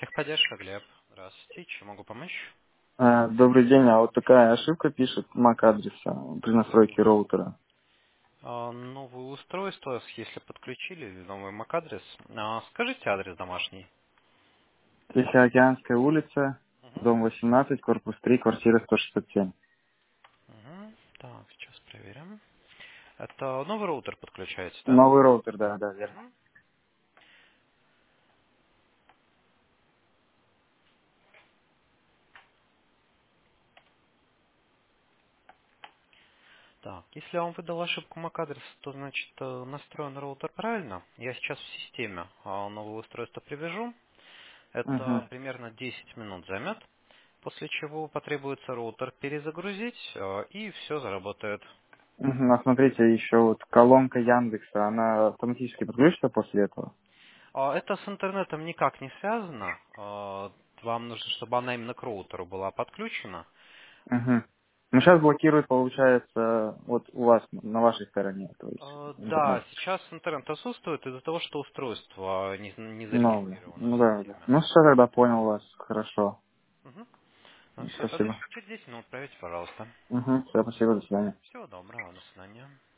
Техподдержка, Глеб. Здравствуйте. Чем могу помочь? Добрый день, а вот такая ошибка пишет MAC адреса при настройке роутера. Новое устройство, если подключили новый MAC-адрес. Скажите адрес домашний. Тихоокеанская улица, Мгм. дом 18, корпус 3, квартира 167. Мгм. Так, сейчас проверим. Это новый роутер подключается, да? Новый роутер, да, да, верно. Мгм. Так, если я вам выдал ошибку MAC-адреса, то значит настроен роутер правильно. Я сейчас в системе новое устройство привяжу. Это Угу. примерно 10 минут займет. После чего потребуется роутер перезагрузить, и все заработает. А смотрите, еще вот колонка Яндекса, она автоматически подключится после этого? Это с интернетом никак не связано. Вам нужно, чтобы она именно к роутеру была подключена. Угу. Ну, сейчас блокирует, получается, вот у вас, на вашей стороне, то есть Да, интернет. сейчас интернет отсутствует из-за того, что устройство не Новый. зарегистрировано Ну в да, да. системе. Ну, все, тогда понял вас, хорошо. Все, тогда Спасибо. еще через 10 минут проверьте, пожалуйста. Угу, все, спасибо, до свидания. Всего доброго, до свидания.